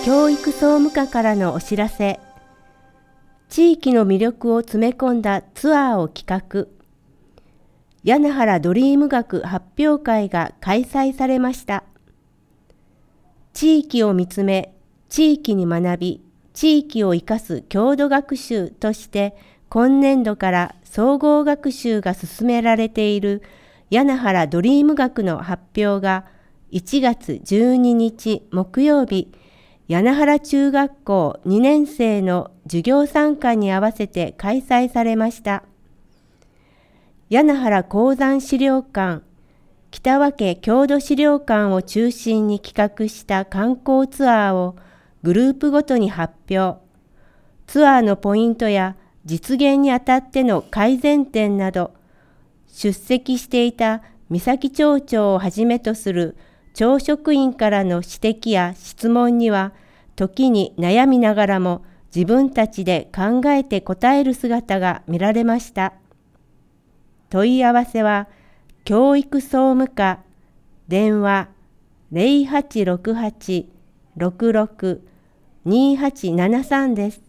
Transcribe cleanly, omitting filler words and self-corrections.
教育総務課からのお知らせ。地域の魅力を詰め込んだツアーを企画。屋根原ドリーム学発表会が開催されました。地域を見つめ、地域に学び、地域を生かす郷土学習として今年度から総合学習が進められている屋根原ドリーム学の発表が1月12日木曜日、屋根原中学校2年生の授業参観に合わせて開催されました。屋根原鉱山資料館、北分郷土資料館を中心に企画した観光ツアーをグループごとに発表。ツアーのポイントや実現にあたっての改善点など、出席していた三崎町長をはじめとする町職員からの指摘や質問には、時に悩みながらも自分たちで考えて答える姿が見られました。問い合わせは、教育総務課、電話0868-66-2873です。